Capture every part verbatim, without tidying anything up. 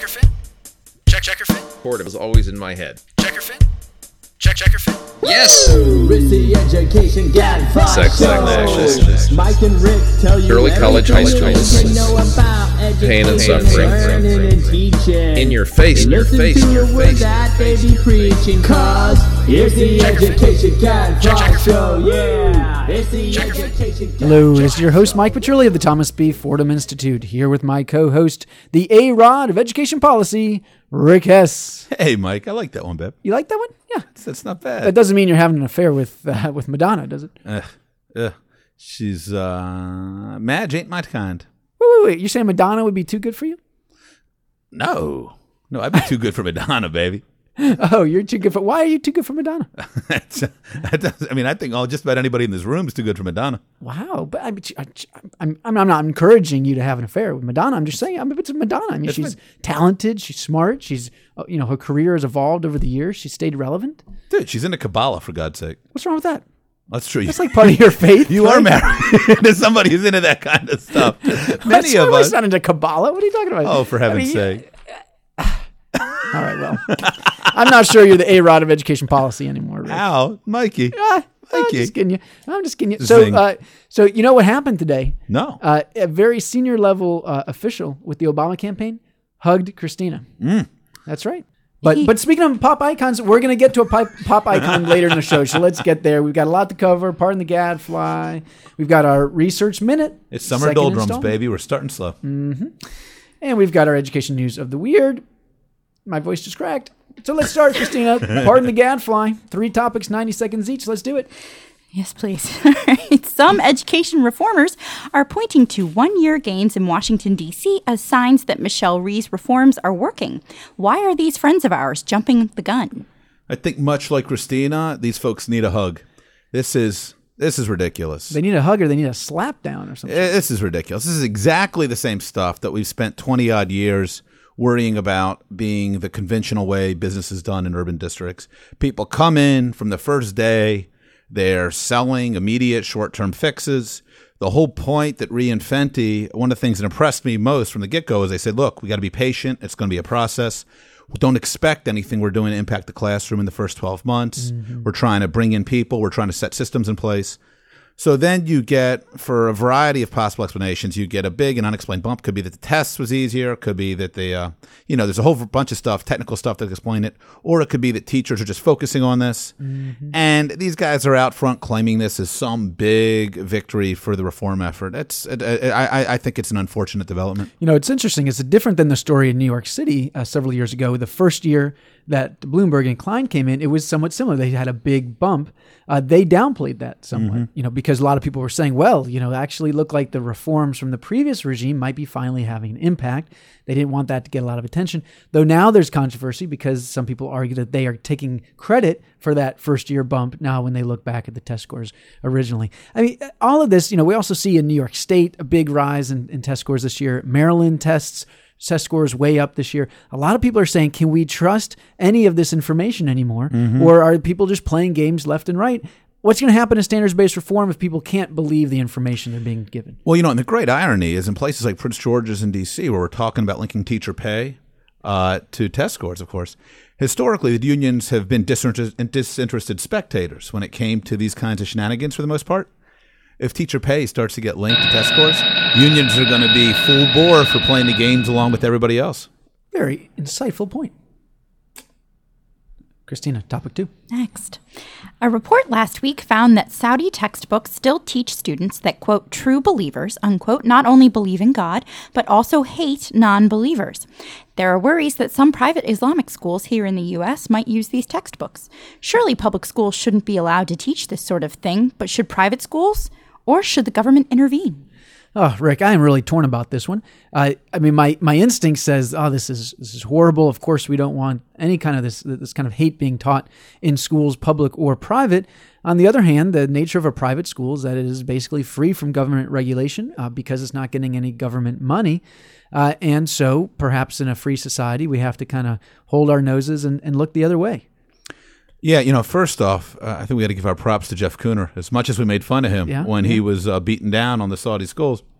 checker fin? Check checker fin? It was always in my head. Checker fin? Check checker fin? Yes! It's the Education Gadfly Sex, Show. sex, sex. Mike and Rick tell you Early college, high school, everything you know about pain and education, suffering. learning and teaching. In your face, in your Listen face, to in your the words face. that they be preaching, cause here's the Education Gadfly Show. Yeah, it's the Education Gadfly. Hello, this is your host, Mike Petrilli of the Thomas B. Fordham Institute, here with my co-host, the A-Rod of Education Policy, Rick Hess. Hey, Mike, I like that one, babe. You like that one? Yeah. That's not bad. That doesn't mean you're having an affair with uh, with Madonna, does it? Uh, uh, she's, uh, Madge ain't my kind. Wait, wait, wait. You're saying Madonna would be too good for you? No. No, I'd be too good for Madonna, baby. Oh, you're too good for... Why are you too good for Madonna? That's, that does, I mean, I think all just about anybody in this room is too good for Madonna. Wow. But I, I, I'm, I'm I'm not encouraging you to have an affair with Madonna. I'm just saying, I'm it's Madonna. I mean, That's she's my- talented. She's smart. She's, uh, you know, her career has evolved over the years. She's stayed relevant. Dude, she's into Kabbalah, for God's sake. What's wrong with that? That's true. That's like part of your faith. You right? are married to somebody who's into that kind of stuff. That's Many of why us. we're not into Kabbalah. What are you talking about? Oh, for heaven's I mean, sake. All right, well, I'm not sure you're the A-Rod of Education Policy anymore, Rick. Ow, Mikey. Ah, I'm Mikey. just kidding you. I'm just kidding you. So, Zing. uh, so you know what happened today? No. Uh, a very senior level uh, official with the Obama campaign hugged Christina. Mm. That's right. But but speaking of pop icons, we're going to get to a pop, pop icon later in the show. So let's get there. We've got a lot to cover. Pardon the Gadfly. We've got our research minute. It's summer second doldrums, installment. baby. We're starting slow. And we've got our education news of the weird. My voice just cracked. So let's start, Christina. Pardon the Gadfly. Three topics, ninety seconds each. Let's do it. Yes, please. All right. Some education reformers are pointing to one-year gains in Washington, D C as signs that Michelle Rhee's reforms are working. Why are these friends of ours jumping the gun? I think much like Christina, these folks need a hug. This is this is ridiculous. They need a hug or they need a slap down or something. Eh, This is ridiculous. This is exactly the same stuff that we've spent twenty-odd years worrying about being the conventional way business is done in urban districts. People come in from the first day. They're selling immediate short-term fixes. The whole point that Rhee and Fenty, one of the things that impressed me most from the get-go is they said, look, we got to be patient. It's going to be a process. Don't expect anything we're doing to impact the classroom in the first twelve months. Mm-hmm. We're trying to bring in people. We're trying to set systems in place. So then you get, for a variety of possible explanations, you get a big and unexplained bump. Could be that the test was easier. Could be that the, uh, you know, there's a whole bunch of stuff, technical stuff that explain it. Or it could be that teachers are just focusing on this. Mm-hmm. And these guys are out front claiming this as some big victory for the reform effort. It's, it, I, I think it's an unfortunate development. You know, it's interesting. It's different than the story in New York City uh, several years ago. The first year that Bloomberg and Klein came in, it was somewhat similar. They had a big bump. Uh, they downplayed that somewhat, mm-hmm. you know, because a lot of people were saying, well, you know, actually looked like the reforms from the previous regime might be finally having an impact. They didn't want that to get a lot of attention, though now there's controversy because some people argue that they are taking credit for that first year bump now when they look back at the test scores originally. I mean, all of this, you know, we also see in New York State a big rise in, in test scores this year. Maryland tests test scores way up this year. A lot of people are saying, can we trust any of this information anymore? Mm-hmm. Or are people just playing games left and right? What's going to happen to standards-based reform if people can't believe the information they're being given? Well, you know, and the great irony is in places like Prince George's in D C, where we're talking about linking teacher pay uh, to test scores, of course, historically the unions have been disinterested, disinterested spectators when it came to these kinds of shenanigans for the most part. If teacher pay starts to get linked to test scores, unions are going to be full bore for playing the games along with everybody else. Very insightful point. Christina, topic two. Next. A report last week found that Saudi textbooks still teach students that, quote, true believers, unquote, not only believe in God, but also hate non-believers. There are worries that some private Islamic schools here in the U S might use these textbooks. Surely public schools shouldn't be allowed to teach this sort of thing, but should private schools? Or should the government intervene? Oh, Rick, I am really torn about this one. Uh, I mean, my, my instinct says, oh, this is this is horrible. Of course, we don't want any kind of this this kind of hate being taught in schools, public or private. On the other hand, the nature of a private school is that it is basically free from government regulation uh, because it's not getting any government money. Uh, and so perhaps in a free society, we have to kind of hold our noses and, and look the other way. Yeah, you know, first off, uh, I think we got to give our props to Jeff Kuhner. As much as we made fun of him Yeah, when yeah. he was uh, beaten down on the Saudi schools,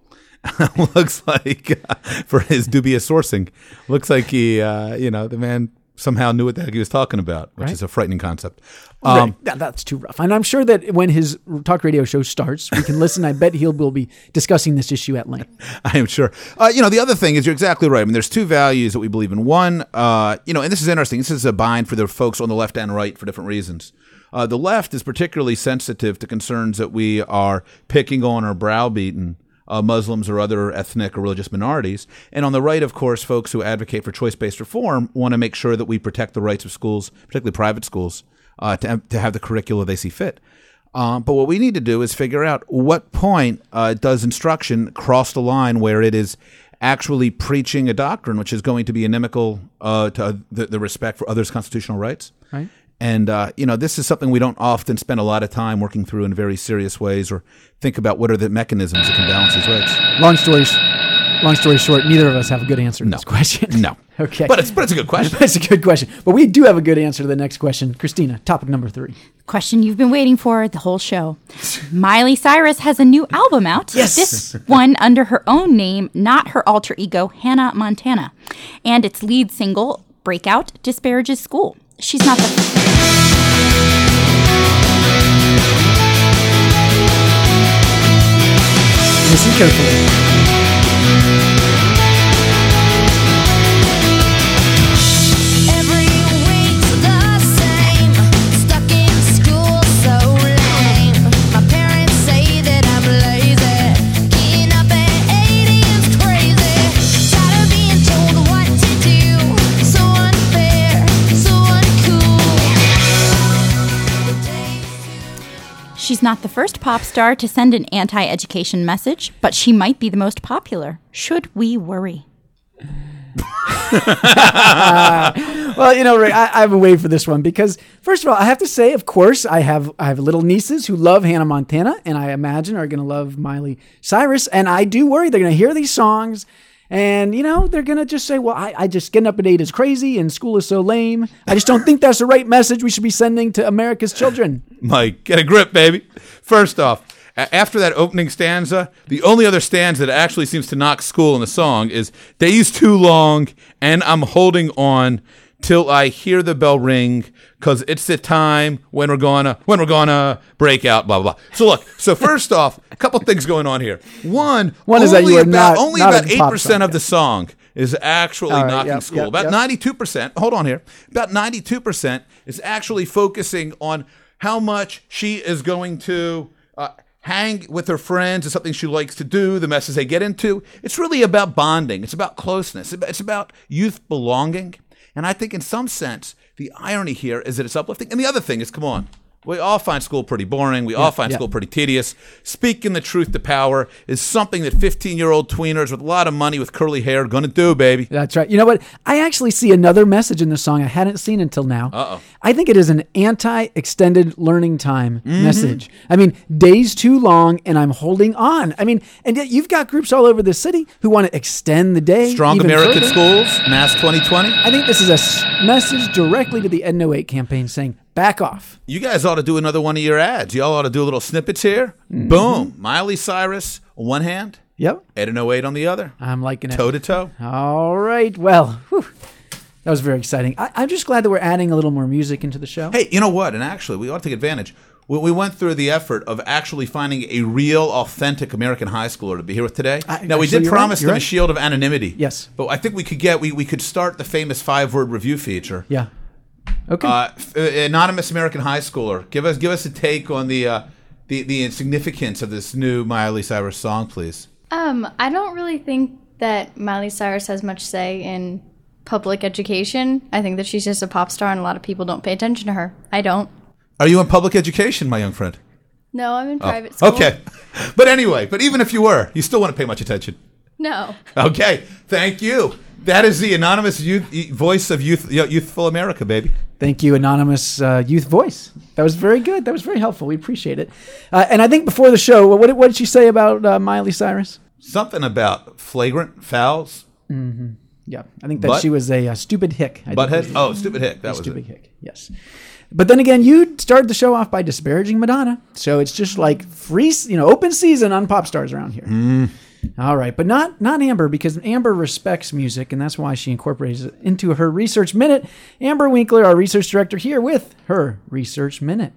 looks like, uh, for his dubious sourcing, looks like he, uh, you know, the man somehow knew what the heck he was talking about, which Right. is a frightening concept. Right. Um, That- that's too rough. And I'm sure that when his talk radio show starts, we can listen. I bet he'll will be discussing this issue at length. I am sure. Uh, you know, the other thing is you're exactly right. I mean, there's two values that we believe in. One, uh, you know, and this is interesting. This is a bind for the folks on the left and right for different reasons. Uh, the left is particularly sensitive to concerns that we are picking on or browbeaten uh, Muslims or other ethnic or religious minorities. And on the right, of course, folks who advocate for choice-based reform want to make sure that we protect the rights of schools, particularly private schools, uh, to, have, to have the curricula they see fit. Um, but what we need to do is figure out what point uh, does instruction cross the line where it is actually preaching a doctrine which is going to be inimical uh, to the, the respect for others' constitutional rights. Right. And, uh, you know, this is something we don't often spend a lot of time working through in very serious ways or think about what are the mechanisms that can balance these rights. Long story, long story short, neither of us have a good answer to No. this question. No. Okay. But it's, but it's a good question. That's a good question. But we do have a good answer to the next question. Christina, topic number three. Question you've been waiting for the whole show. Miley Cyrus has a new album out. Yes. This one under her own name, not her alter ego, Hannah Montana. And its lead single, Breakout, disparages school. She's not the... Listen carefully. Every week's the same. Stuck in school so lame. My parents say that I'm lazy. Getting up at eight a.m.'s crazy. Tired of being told what to do. So unfair, so uncool. She's not the first pop star to send an anti-education message, but she might be the most popular. Should we worry? Well, you know, Ray, I, I've been waiting for this one because, first of all, I have to say, of course, I have I have little nieces who love Hannah Montana, and I imagine are going to love Miley Cyrus, and I do worry they're going to hear these songs, and you know, they're going to just say, "Well, I, I just getting up at eight is crazy, and school is so lame. I just don't think that's the right message we should be sending to America's children." Mike, get a grip, baby. First off, a- after that opening stanza, the only other stanza that actually seems to knock school in the song is "Days too long, and I'm holding on till I hear the bell ring, cause it's the time when we're gonna when we're gonna break out." Blah blah blah. So look, so first off, a couple things going on here. One, One is that only you are about not- only not about a eight pop percent song, of the song is actually All right, knocking yep, school. yep, about yep. ninety-two percent. Hold on here. About ninety-two percent is actually focusing on how much she is going to uh, hang with her friends. It's something she likes to do, the messes they get into. It's really about bonding. It's about closeness. It's about youth belonging. And I think in some sense, the irony here is that it's uplifting. And the other thing is, come on, we all find school pretty boring. We all find yeah. school pretty tedious. Speaking the truth to power is something that fifteen-year-old tweeners with a lot of money with curly hair are going to do, baby. That's right. You know what? I actually see another message in the song I hadn't seen until now. Uh-oh. I think it is an anti-extended learning time Mm-hmm. message. I mean, days too long and I'm holding on. I mean, and yet you've got groups all over the city who want to extend the day. Strong even American further. schools, Mass twenty twenty. I think this is a s- message directly to the Ed oh eight campaign saying, back off. You guys ought to do another one of your ads. Y'all ought to do little snippets here. Mm-hmm. Boom. Miley Cyrus on one hand, Yep. Ed and oh eight on the other. I'm liking it. Toe to toe. All right. Well, whew, that was very exciting. I, I'm just glad that we're adding a little more music into the show. Hey, you know what? And actually, we ought to take advantage. We, we went through the effort of actually finding a real, authentic American high schooler to be here with today. I- now, we actually, did you're right, promise you're them a right. shield of anonymity. Yes. But I think we could get, we, we could start the famous five-word review feature. Yeah. Okay. Uh, f- uh, anonymous American high schooler, give us give us a take on the uh, the the insignificance of this new Miley Cyrus song, please. Um, I don't really think that Miley Cyrus has much say in public education. I think that she's just a pop star and a lot of people don't pay attention to her. I don't. Are you in public education, my young friend? No, I'm in private school. Okay, but anyway, but even if you were, you still wouldn't pay much attention. No. Okay, thank you. That is the anonymous youth, voice of youth, youthful America, baby. Thank you, anonymous uh, youth voice. That was very good. That was very helpful. We appreciate it. Uh, and I think before the show, what, did- what did she say about uh, Miley Cyrus? Something about flagrant fouls, Yeah, I think that Butt? she was a, uh stupid hick. I butthead. think. Oh, stupid hick. That was stupid it. hick. Yes. But then again, you started the show off by disparaging Madonna, so it's just like free, you know, open season on pop stars around here. All right, but not not Amber, because Amber respects music, and that's why she incorporates it into her Research Minute. Amber Winkler, our research director, here with her Research Minute.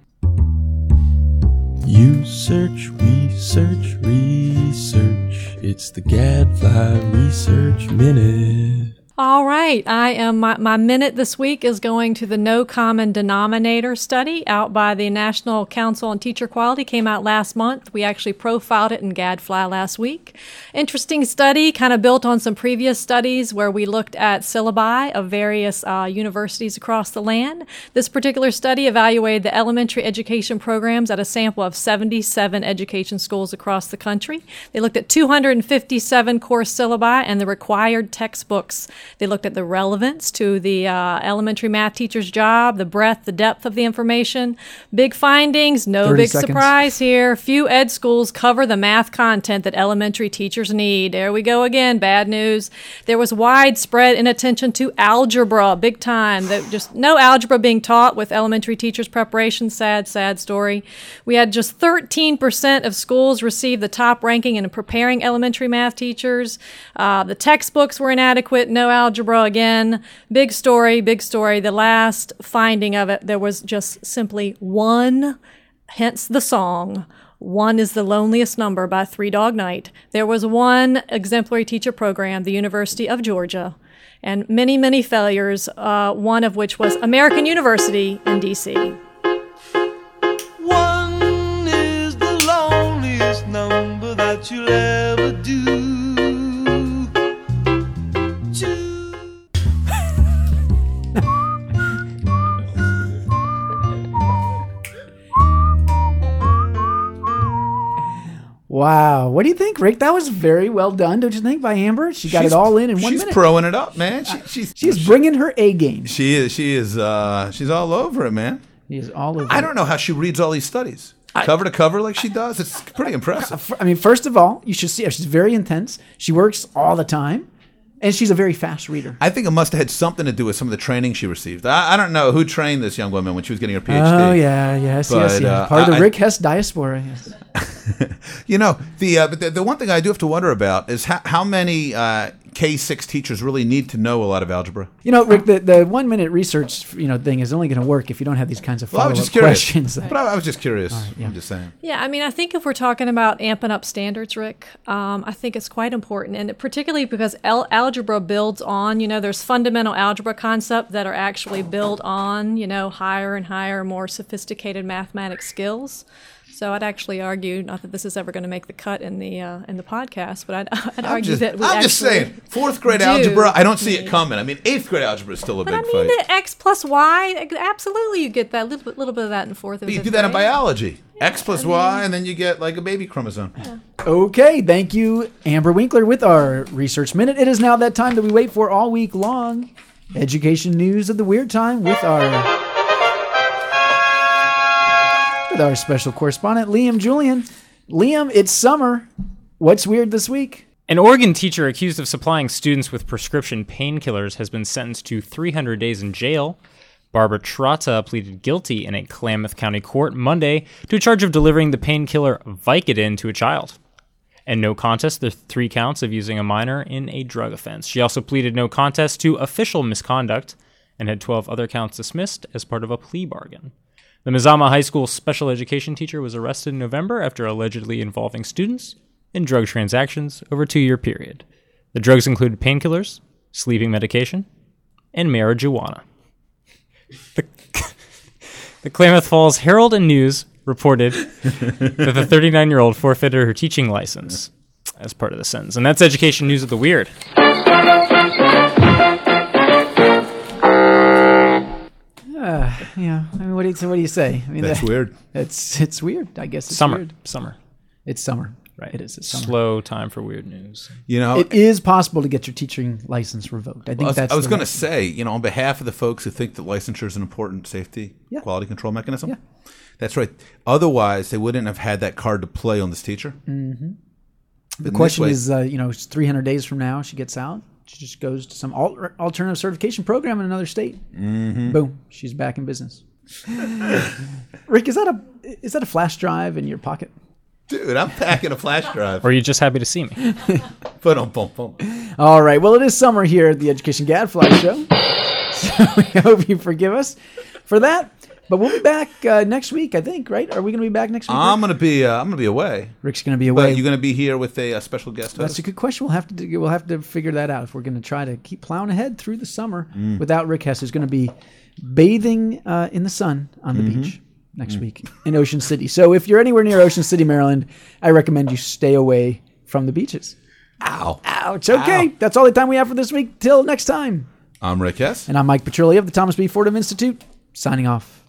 You search, research, research. It's the Gadfly Research Minute. All right. I am my, my minute this week is going to the No Common Denominator study out by the National Council on Teacher Quality. Came out last month. We actually profiled it in Gadfly last week. Interesting study, kind of built on some previous studies where we looked at syllabi of various uh, universities across the land. This particular study evaluated the elementary education programs at a sample of seventy-seven education schools across the country. They looked at two hundred fifty-seven course syllabi and the required textbooks. They looked at the relevance to the uh, elementary math teacher's job, the breadth, the depth of the information. Big findings, no big seconds. surprise here. Few ed schools cover the math content that elementary teachers need. There we go again, bad news. There was widespread inattention to algebra, big time. That just no algebra being taught with elementary teachers' preparation. Sad, sad story. We had just thirteen percent of schools receive the top ranking in preparing elementary math teachers. Uh, the textbooks were inadequate, no algebra again. Big story, big story. The last finding of it, there was just simply one, hence the song, One is the Loneliest Number by Three Dog Night. There was one exemplary teacher program, the University of Georgia, and many, many failures, uh, one of which was American University in D C One is the loneliest number that you'll ever do. Wow. What do you think, Rick? That was very well done, don't you think, by Amber? She got She's- it all in in one she's minute. proing it up, man. She, she's She's bringing her A game. She is. She is. Uh, she's all over it, man. She is all over I it. don't know how she reads all these studies, cover to cover, like she does. It's pretty impressive. I mean, first of all, you should see her. She's very intense. She works all the time, and she's a very fast reader. I think it must have had something to do with some of the training she received. I, I don't know who trained this young woman when she was getting her PhD. Oh, yeah, yes, But, yes, yes. uh, Part of the I- Rick Hess diaspora, yes. You know, the uh, but the, the one thing I do have to wonder about is how, how many uh, K six teachers really need to know a lot of algebra. You know, Rick, the, the one minute research you know thing is only going to work if you don't have these kinds of Well, I follow was up just curious. questions. But I, I was just curious. yeah. I'm just saying. Yeah, I mean, I think if we're talking about amping up standards, Rick, um, I think it's quite important, and particularly because al- algebra builds on, you know, there's fundamental algebra concepts that are actually built on, you know, higher and higher, more sophisticated mathematics skills. So I'd actually argue, not that this is ever going to make the cut in the uh, in the podcast, but I'd, I'd I'm argue just, that we I'm just actually saying, fourth grade do algebra, I don't see need- it coming. I mean, eighth grade algebra is still a But big I mean, fight. the x plus y, absolutely, you get that little bit, little bit of that in fourth and But you fifth do that in grade. biology. X plus Y, and then you get like a baby chromosome. Okay, thank you, Amber Winkler, with our Research Minute. It is now that time that we wait for all week long. Education news of the weird time with our with our special correspondent, Liam Julian. Liam, it's summer. What's weird this week? An Oregon teacher accused of supplying students with prescription painkillers has been sentenced to three hundred days in jail. Barbara Trotta pleaded guilty in a Klamath County court Monday to a charge of delivering the painkiller Vicodin to a child. And no contest to three counts of using a minor in a drug offense. She also pleaded no contest to official misconduct and had twelve other counts dismissed as part of a plea bargain. The Mazama High School special education teacher was arrested in November after allegedly involving students in drug transactions over a two-year period. The drugs included painkillers, sleeping medication, and marijuana. The, the Klamath Falls Herald and News reported that the thirty-nine-year-old forfeited her teaching license as part of the sentence. And that's Education News of the Weird. Uh, yeah, I mean, what do you, so what do you say? I mean, That's that- weird. It's it's weird. I guess it's Summer. weird. Summer. It's summer. Right. It is. It's summer. Slow time for weird news. You know, It is possible to get your teaching license revoked. I think I was, that's. I was the going to right- say, you know, on behalf of the folks who think that licensure is an important safety, Yeah. quality control mechanism, Yeah. that's right. Otherwise, they wouldn't have had that card to play on this teacher. Mm-hmm. The In question this way- is, uh, you know, it's three hundred days from now, she gets out. She just goes to some al- alternative certification program in another state. Mm-hmm. Boom, she's back in business. Rick, is that a is that a flash drive in your pocket? Dude, I'm packing a flash drive. Or are you just happy to see me? Put on bump bump. All right. Well, it is summer here at the Education Gadfly Show. So we hope you forgive us for that. But we'll be back uh, next week, I think, right? Are we going to be back next week? I'm going to be. Uh, I'm going to be away. Rick's going to be away. But you're going to be here with a, uh special guest host. That's a good question. We'll have to do, we'll have to figure that out if we're going to try to keep plowing ahead through the summer Mm. without Rick Hess, who's going to be bathing uh, in the sun on the Mhm. beach next week in Ocean City. So if you're anywhere near Ocean City, Maryland, I recommend you stay away from the beaches. Ow. Ouch. Okay, Ow. that's all the time we have for this week. Till next time. I'm Rick Hess. And I'm Mike Petrilli of the Thomas B. Fordham Institute, signing off.